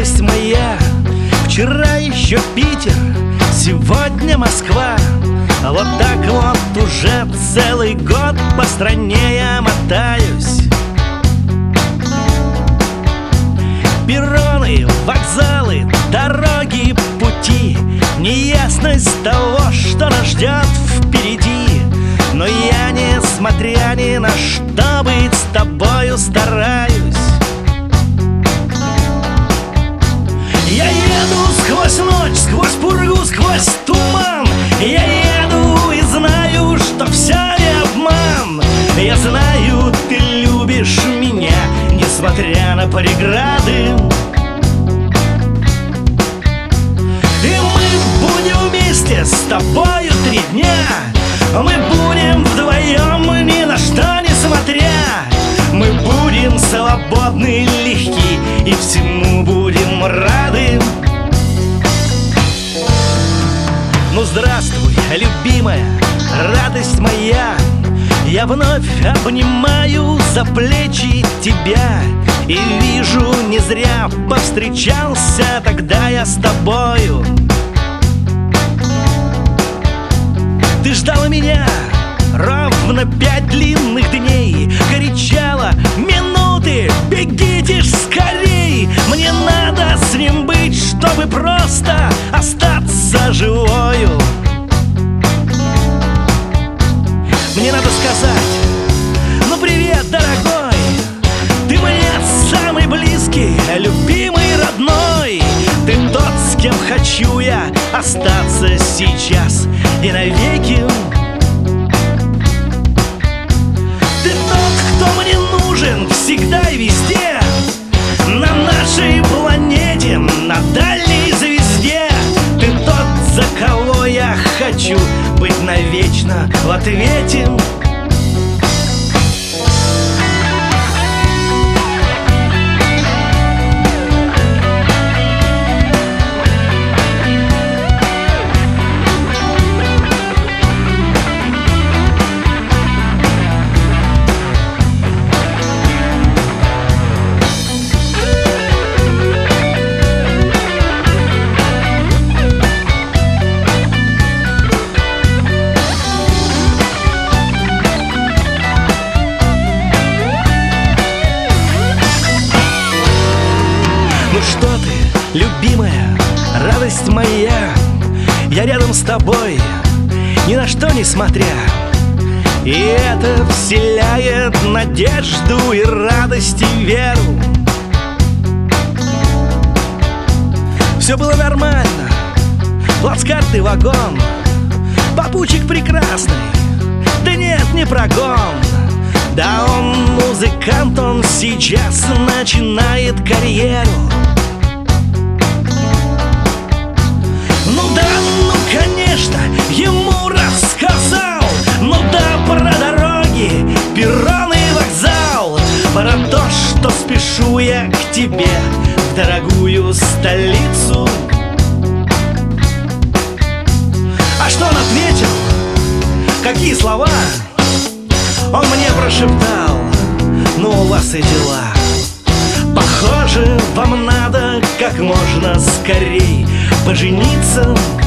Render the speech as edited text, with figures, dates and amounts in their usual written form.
радость моя. Вчера еще Питер, сегодня Москва. А вот так вот уже целый год по стране я мотаюсь. Перроны, вокзалы, дороги, пути, неясность того, что нас ждет впереди. Но я, несмотря ни на что, быть с тобою стараюсь. Я еду сквозь ночь, сквозь пургу, сквозь туман. Я еду и знаю, что все не обман. Я знаю, ты любишь меня, несмотря на преграды. И мы будем вместе с тобою 3 дня. Мы будем вдвоем, ни на что не смотря. Мы будем свободны, легки и всему будем рады. Ну здравствуй, любимая, радость моя. Я вновь обнимаю за плечи тебя и вижу, не зря повстречался тогда я с тобою. Ты ждала меня ровно 5 длинных дней, кричала: минуты, бегите ж скорей. Мне надо с ним быть, чтобы просто остаться живою. Мне надо сказать: ну привет, дорогой. Ты мне самый близкий, любимый, родной. Ты тот, с кем хочу я остаться сейчас и навеки. Ты тот, кто мне нужен всегда и везде, на нашей планете, на дальней звезде. Ты тот, за кого я хочу быть навечно в ответе. Ну что ты, любимая, радость моя. Я рядом с тобой, ни на что не смотря. И это вселяет надежду и радость и веру. Все было нормально, плацкартный вагон, попутчик прекрасный, да нет, не прогон. Да он музыкант, он сейчас начинает карьеру. Ну да, ну конечно, ему рассказал. Ну да, про дороги, перроны и вокзал, про то, что спешу я к тебе в дорогую столицу. А что он ответил? Какие слова? Он мне прошептал: ну у вас и дела. Похоже, вам надо как можно скорей пожениться.